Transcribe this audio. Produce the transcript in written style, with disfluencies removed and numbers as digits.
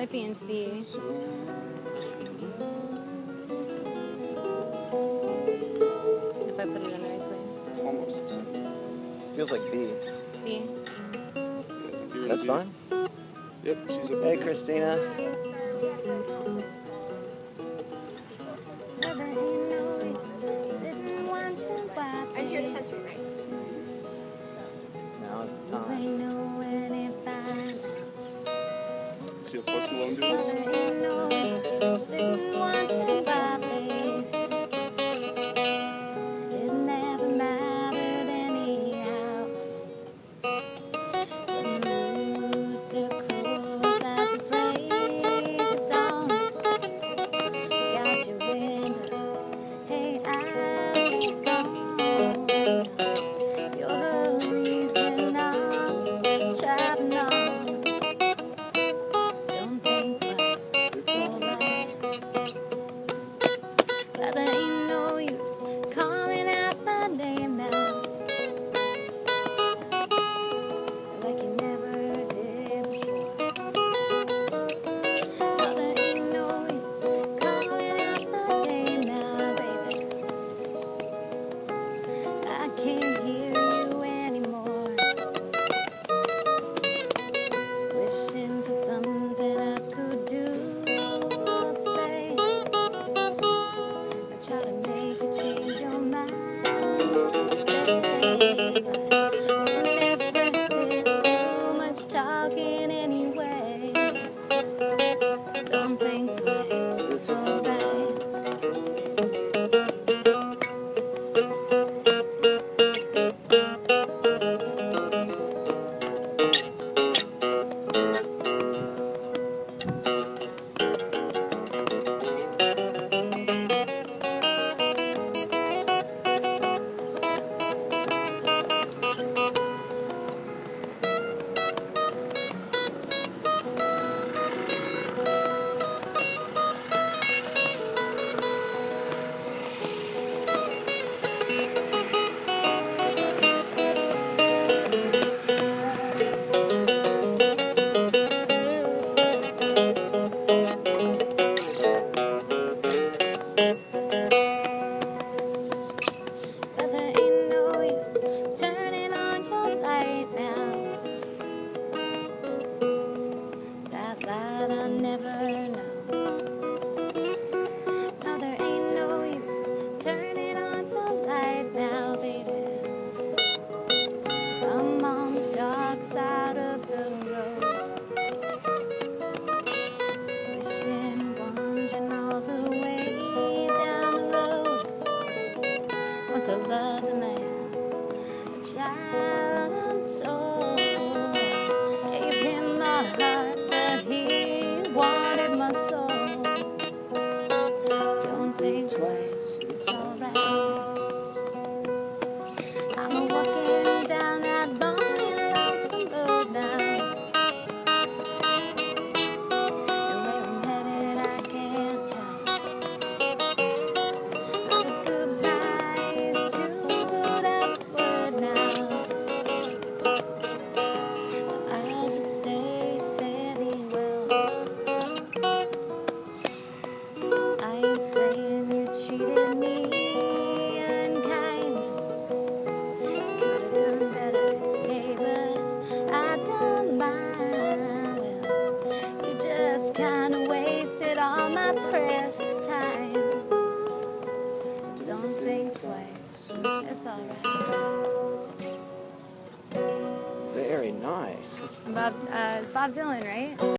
might be in C. If I put it in the right place. It's almost the same. Feels like B. B. That's fine. Yep, she's up. Hey, Christina. I'm here to censor you, right? Now is the time. See if Post Malone do this? But there ain't no use calling out my name now, like you never did before. But there ain't no use calling out my name now, baby. I can't hear you anymore. Wishing for something I could do or say. Try to make you change your mind and stay, but never did too much talking anyway. Don't think twice, it's alright. But there ain't no use turning on your light now. That light I never know. No, there ain't no use turning on your light now, baby. I'm on the dark side of the road, wishing, wandering all the way down the road. Once I loved a man, a child untold. Gave him my heart, but he wanted my soul. Don't think twice, it's alright. I'm walking down that lonely, lonesome road now, and where I'm headed I can't tell. The goodbye is too good a word now, so I'll just say fare thee well. I ain't saying you treated me unkind. Could've done better, hey, but I don't mind. Well, you just kinda wasted all my precious time. Don't think twice, it's alright. Very nice. It's Bob Dylan, right?